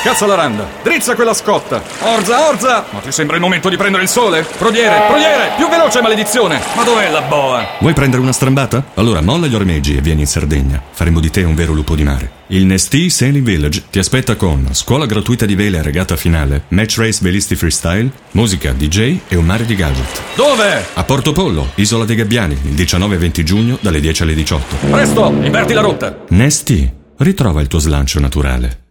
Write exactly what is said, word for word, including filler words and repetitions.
Cazza la randa, drizza quella scotta. Orza, orza! Ma ti sembra il momento di prendere il sole? Prodiere, prodiere, più veloce maledizione. Ma dov'è la boa? Vuoi prendere una strambata? Allora molla gli ormeggi e vieni in Sardegna. Faremo di te un vero lupo di mare. Il Nestì Sailing Village ti aspetta con scuola gratuita di vele a regata finale, match race velisti freestyle, musica, D J e un mare di gadget. Dove? A Porto Pollo, Isola dei Gabbiani, il diciannove e venti giugno dalle dieci alle diciotto. Presto, inverti la rotta. Nestì, ritrova il tuo slancio naturale.